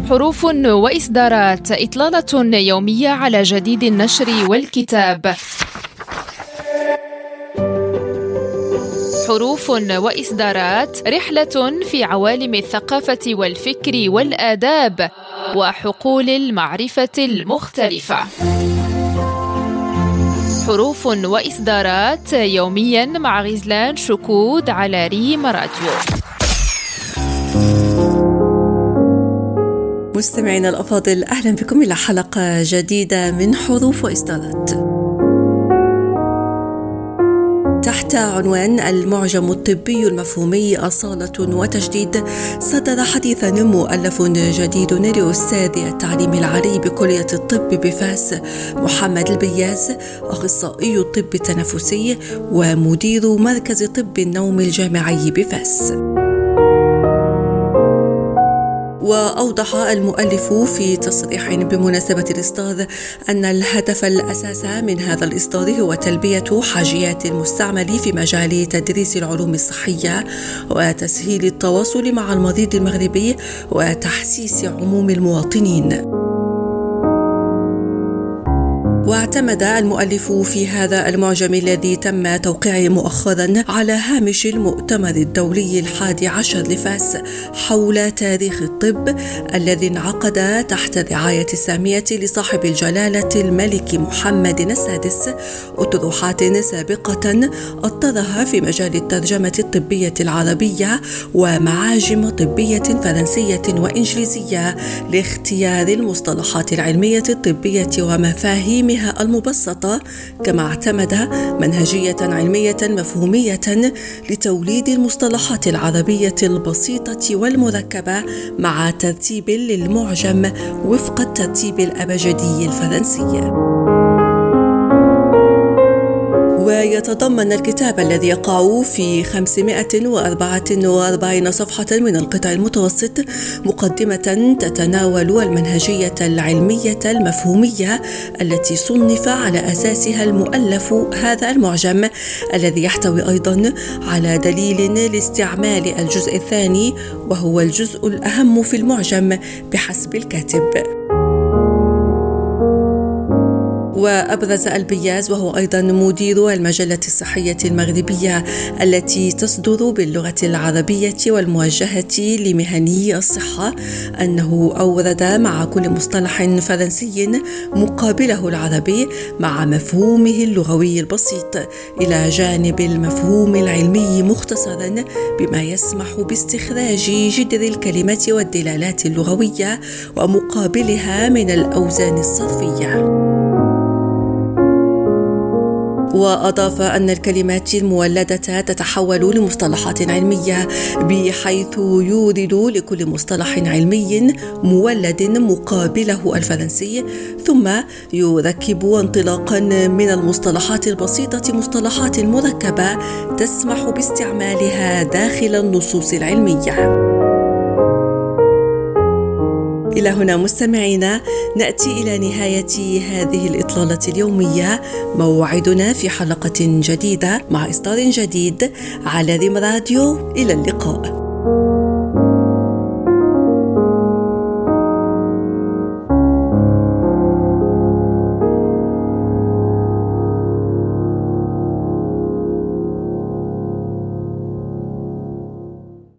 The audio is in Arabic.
حروف وإصدارات، إطلالة يومية على جديد النشر والكتاب. حروف وإصدارات، رحلة في عوالم الثقافة والفكر والآداب وحقول المعرفة المختلفة. حروف وإصدارات يوميا مع غزلان شكود على ريم راديو. مستمعينا الأفاضل، أهلا بكم إلى حلقة جديدة من حروف وإصدارات تحت عنوان المعجم الطبي المفهومي أصالة وتجديد. صدر حديثا مؤلف جديد لأستاذ التعليم العالي بكلية الطب بفاس محمد البياز، أخصائي الطب التنفسي ومدير مركز طب النوم الجامعي بفاس. وأوضح المؤلف في تصريح بمناسبة الإصدار أن الهدف الأساس من هذا الإصدار هو تلبية حاجيات المستعمل في مجال تدريس العلوم الصحية وتسهيل التواصل مع المريض المغربي وتحسيس عموم المواطنين. واعتمد المؤلف في هذا المعجم الذي تم توقيعه مؤخرا على هامش المؤتمر الدولي 11 لفاس حول تاريخ الطب الذي انعقد تحت الرعاية السامية لصاحب الجلالة الملك محمد السادس، أطروحات سابقة أطرها في مجال الترجمة الطبية العربية ومعاجم طبية فرنسية وإنجليزية لاختيار المصطلحات العلمية الطبية ومفاهيمها المبسطة، كما اعتمد منهجية علمية مفهومية لتوليد المصطلحات العربية البسيطة والمركبة مع ترتيب للمعجم وفق الترتيب الأبجدي الفرنسي. ويتضمن الكتاب الذي يقع في 544 صفحة من القطع المتوسط مقدمة تتناول المنهجية العلمية المفهومية التي صنف على أساسها المؤلف هذا المعجم، الذي يحتوي أيضا على دليل لاستعمال الجزء الثاني، وهو الجزء الأهم في المعجم بحسب الكاتب. وأبرز البياز، وهو أيضا مدير المجلة الصحية المغربية التي تصدر باللغة العربية والموجهة لمهني الصحة، أنه أورد مع كل مصطلح فرنسي مقابله العربي مع مفهومه اللغوي البسيط، إلى جانب المفهوم العلمي مختصرا، بما يسمح باستخراج جذر الكلمات والدلالات اللغوية ومقابلها من الأوزان الصرفية. وأضاف أن الكلمات المولدة تتحول لمصطلحات علمية، بحيث يورد لكل مصطلح علمي مولد مقابله الفرنسي، ثم يركب انطلاقا من المصطلحات البسيطة مصطلحات مركبة تسمح باستعمالها داخل النصوص العلمية. إلى هنا مستمعينا نأتي إلى نهاية هذه الإطلالة اليومية. موعدنا في حلقة جديدة مع إصدار جديد على ريم راديو. إلى اللقاء.